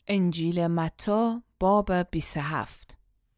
انجیل متی باب 27.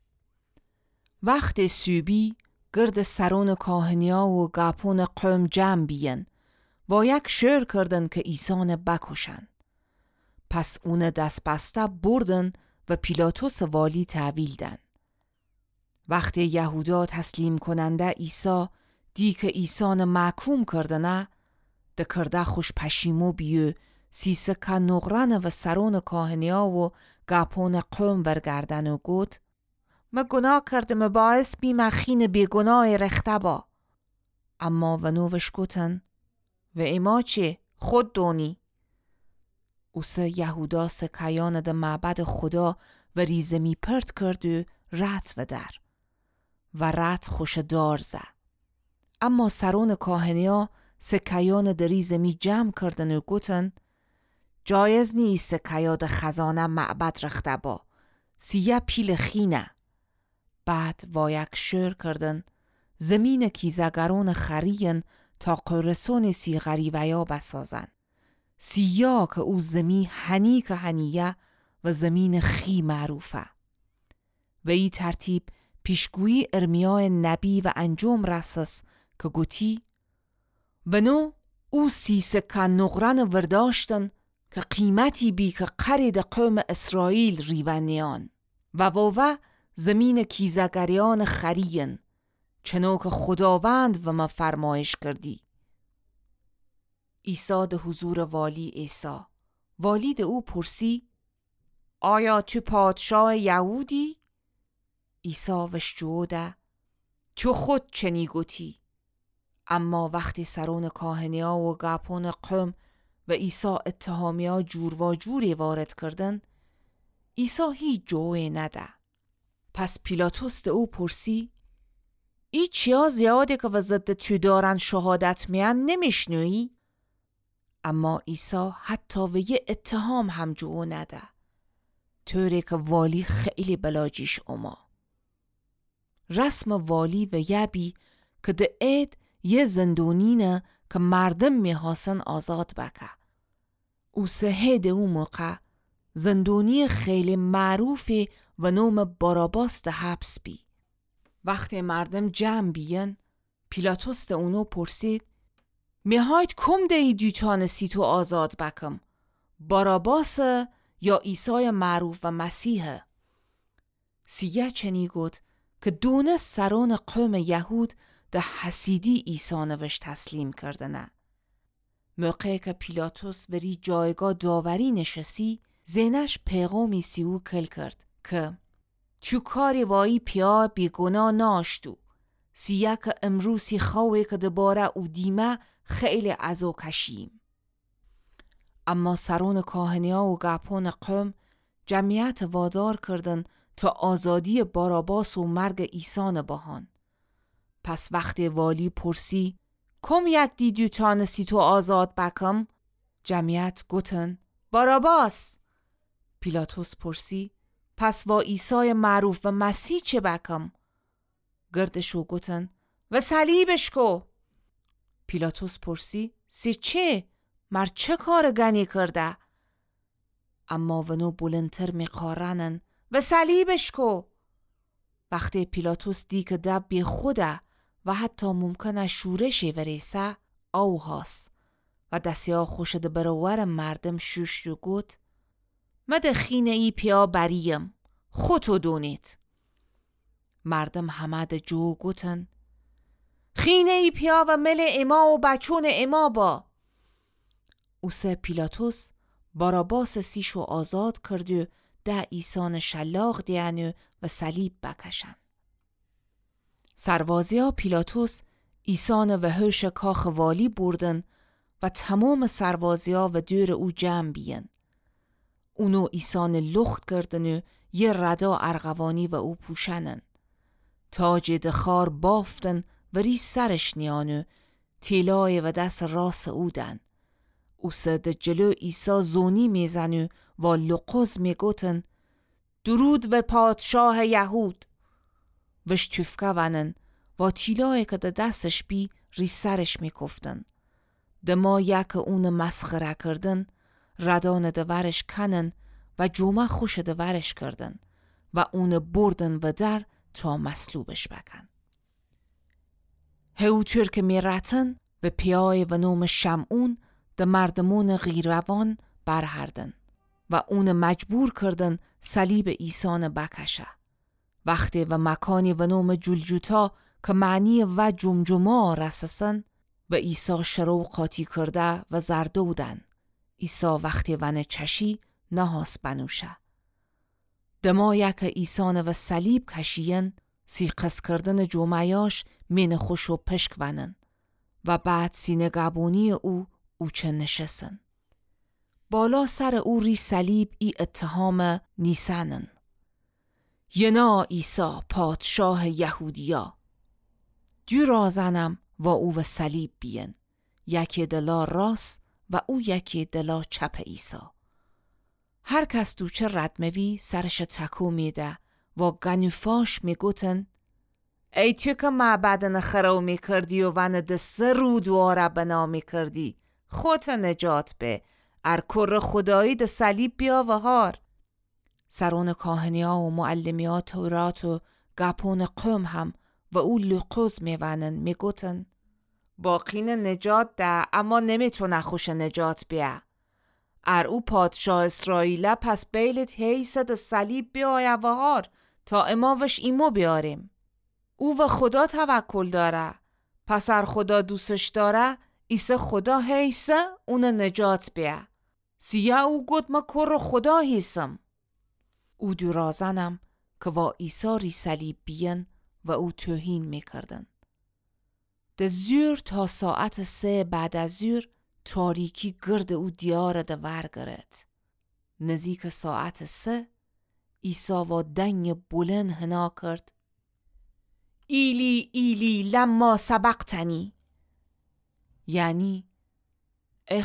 وقت سوبی گرد سران کاهنیا و گاپون قوم جمع بیین و یک شور کردن که عیسی بکشن. پس اون دست بسته بردن و پیلاطوس والی تحویل دن. وقتی یهودا تسلیم کننده عیسی دی که عیسی محکوم کردنه ده کرده خوش پشیمو بیو سیسکه نغران و سرون کاهنیا و گاپون قوم برگردن و گوت ما گناه کردم باعث بی مخین بیگناه رخته با. اما و نوش گوتن و اما چه خود دونی. اوسه یهودا سکیان ده معبد خدا و ریزمی پرت کرد و رت و در و رت خوش دار زه. اما سرون کاهنیا سکیان ده ریزمی جمع کردن و گوتن جایز نیست سکیا ده خزانه معبد رخته با سیه پیل خینه. بعد وایک شور کردن زمین کیزگرون خرین تا قرسون سی غریویا بسازن. سیا که او زمین هنی که هنیه و زمین خی معروفه. و ای ترتیب پیشگویی ارمیای نبی و انجام رسس که گوتی و نو او سی سکه نقرن ورداشتن که قیمتی بی که قرد قوم اسرائیل ریونیان و واوه زمین کیزگریان خرین چنو که خداوند و ما فرمایش کردی. عیسی ده حضور والی عیسی. والی ده او پرسی آیا تو پادشاه یهودی؟ عیسی وش جوده تو خود چنی گوتی. اما وقتی سرون کاهنیا و گاپون قوم و عیسی اتهامیا جور و جوری وارد کردن عیسی هیچ جوه نده. پس پیلاطوس ده او پرسی ای چیا زیاده که وزد تو دارن شهادت میان نمیشنوی؟ اما عیسی حتی و یه اتهام هم جو نده طوری که والی خیلی بلاجیش اوما. رسم والی و یبی که ده اید یه زندونینه که مردم میخواستن آزاد بکه. او سهده او موقع زندونی خیلی معروفی و نوم باراباس ده حبس بی. وقتی مردم جمع بیین پیلاطوس ده اونو پرسید میهاید کم دهی دیوتانسی تو آزاد بکم باراباس یا عیسی معروف و مسیح؟ سیه چنی گفت که دونه سران قوم یهود ده حسیدی عیسی نوش تسلیم کردنه. موقعی که پیلاطوس بری جایگاه داوری نشستی زینش پیغامی سیو کل کرد که تو کاری وایی پیا بیگناه ناشتو سیه که امروسی خواهی که دباره او دیمه خیلی عزو کشیم. اما سرون کاهنیا و گاپون قوم جمعیت وادار کردن تا آزادی باراباس و مرگ عیسی بهان. پس وقتی والی پرسی کم یک دیدو تانسی تو آزاد بکم؟ جمعیت گوتن باراباس. پیلاطوس پرسی پس با عیسی معروف و مسیح چه بکم؟ گردشو گوتن و صلیبش کو. پیلاطوس پرسی سی چه؟ مر چه کار گنی کرده؟ اما ونو بلندتر میقارنن و صلیبش کو. وقتی پیلاطوس دی که دب بی خوده و حتی ممکنه شورشی وریسه او هاست و دستیا خوشده برور مردم شوشت و گوت مده خینه ای پیا بریم خودتو دونید. مردم همه ده جو گوتن خینه ای پیا و مل اما و بچون اما با. اوسه پیلاطوس باراباس سیشو آزاد کرد و ده ایسان شلاق دیانو و صلیب بکشن. سربازیا پیلاطوس ایسان و هرش کاخ والی بردن و تمام سربازیا و دور او جمع بیین. اونو ایسان لخت کردن و یه ردا ارغوانی و او پوشنن. تاج دخار بافتن و ری سرش نیانو تیلای و دست راس او دن. او سد جلو عیسی زونی میزنو و لقز میگوتن درود و پادشاه یهود. وش تفکه ونن و تیلای که ده دستش بی ری سرش میکفتن. ده ما یک اون مسخره کردن ردان ده ورش کنن و جمعه خوشده ورش کردن و اون بردن و در تا مصلوبش بکن. هوچور که می رتن و پیای و نوم شمعون ده مردمون غیروان برهردن و اون مجبور کردن صلیب عیسان بکشه. وقتی و مکانی و نوم جلجوتا که معنی و جمجما رسسن و عیسی شروع قاطی کرده و زردودن. عیسی وقتی ون چشی نهاس بنوشه. دما یک عیسان و صلیب کشین سیقس کردن جمعیاش من خوش و پشک ونن و بعد سینه گبونی او چه نشسن. بالا سر او ری صلیب ای اتهام نیسنن. ینا عیسی پادشاه یهودیا. دو رازنم و او و صلیب بیین. یکی دلا راست و او یکی دلا چپ عیسی. هر کس دو چه ردموی سرش تکو میده و گنوفاش میگوتن ای تو که معبدن خرو میکردی و ون دسته رو دواره بنا میکردی خودت نجات به ارکر خدایی ده صلیب بیا و هار. سرون کاهنیا و معلمیا تورات و گپون قوم هم و او لقوز میونن میگوتن باقین نجات ده اما نمیتونه خوش نجات بیا. او پادشاه اسرائیل پس بیلت حیث ده صلیب بیایا و هار تا اماوش ایمو بیاریم. او و خدا توکل داره. پس خدا دوستش داره ایسه خدا حیثه اون نجات بیا. سیه او گد ما کر خدا حیثم. او دو رازنم که با عیسی ری صلیب بیین و او توهین میکردن. ده زور تا ساعت 3 بعد از زور تاریکی گرد او دیار ده ورگرد. نزدیک ساعت 3 عیسی و دنگ بلند هنا کرد ایلی ایلی لما سبقتنی، یعنی ای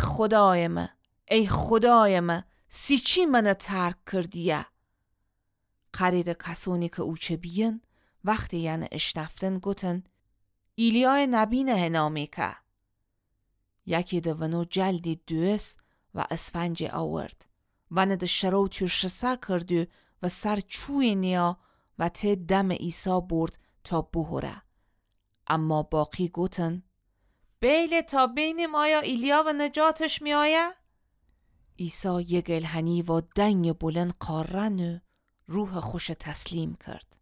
خدای من سی چی منو ترک کردیه. قرید کسانی که او چه بیین وقتی یعنی اشنفتن گوتن ایلیای نبینه هنامی که. یکی ده ونو جلدی دوست و اسفنج آورد ونه ده شرو ترشسه کردو و سر چوی نیا و ته دم عیسی برد تا بهوره. اما باقی گوتن بیله تا بینیم آیا ایلیا و نجاتش می آیا؟ عیسی یه گلهنی و دنگ بلند قارن روح خوش تسلیم کرد.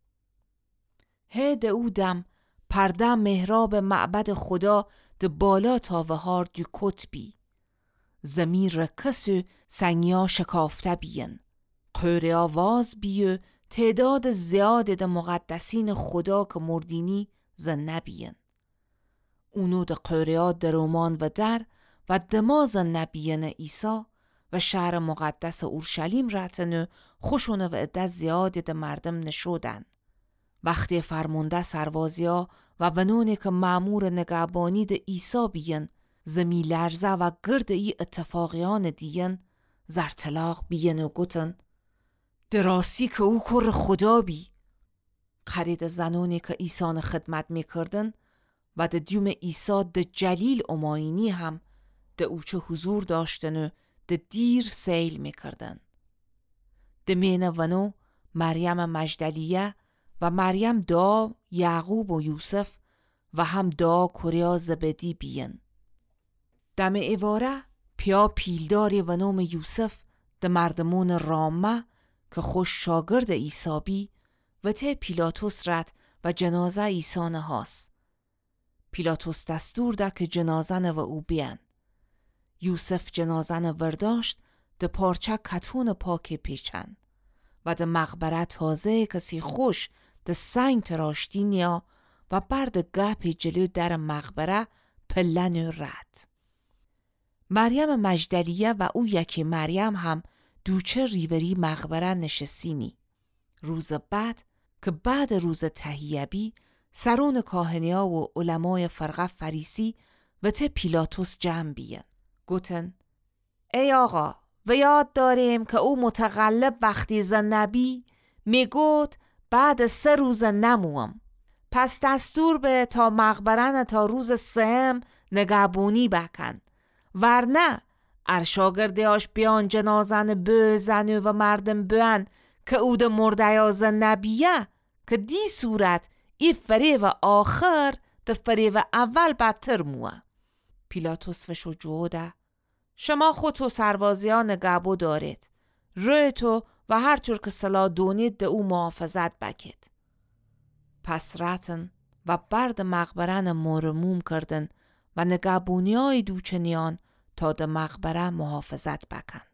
هد او دم پرده محراب معبد خدا ده بالا تا وهار دو کتبی. زمین رکسو سنگیا شکافته بیین. قوری آواز بیو تعداد زیاد ده مقدسین خدا که مردینی زن نبیین. اونو ده قوریا ده رومان و در و دماز نبیین عیسی و شهر مقدس اورشلیم رتن خوشونه و عده زیاد ده مردم نشودن. وقتی فرمونده سربازیا و ونونی که مأمور نگهبانی ده عیسی بیین زمی لرزه و گرد ای اتفاقیان دیین زرطلاق بیین و گوتن دراسی که او کر خدا بی. قرید زنونی که عیسان خدمت میکردن و ده دیوم عیسی ده جلیل اماینی هم ده اوچه حضور داشتن و ده دیر سیل میکردن. ده مین ونو مریم مجدلیه و مریم دا یعقوب و یوسف و هم دا کریا زبدی بیین. دم ایواره پیا پیلداری و نام یوسف ده مردمون رامه که خوش شاگرد عیسی بی و ته پیلاتوس رد و جنازه عیسی نهاس. پیلاتوس دستور ده که جنازه و او بیان. یوسف جنازه ورداشت ده پارچه کتون پاک پیچن و ده مقبره تازه کسی خوش ده سنگ تراشتی نیا و برد گپی جلو در مقبره پلن رد. مریم مجدلیه و او یکی مریم هم دوچه ریوری مقبره نشستینی. روز بعد که بعد روز تهیبی سرون کاهنیا و علمای فرقه فریسی و ته پیلاتوس جمع بیین. گوتن ای آقا و یاد داریم که او متغلب وقتی زنبی میگوت بعد 3 روز نموم. پس دستور به تا مقبرن تا روز 3 نگهبونی بکن. ورنه ارشاگردیاش بیان جنازن بزنه و مردم بیان که او ده مردیاز نبیه که دی صورت ای فریب آخر ده فریب اول بدتر موه. پیلاتوس و شجوع ده شما خود تو سربازیان گبو دارید، روی تو و هر طور که صلاح دونید ده او محافظت بکید. پس رتن و برد مقبرن مرموم کردن و نگهبونیای دوچنیان تا ده مقبره محافظت بکن.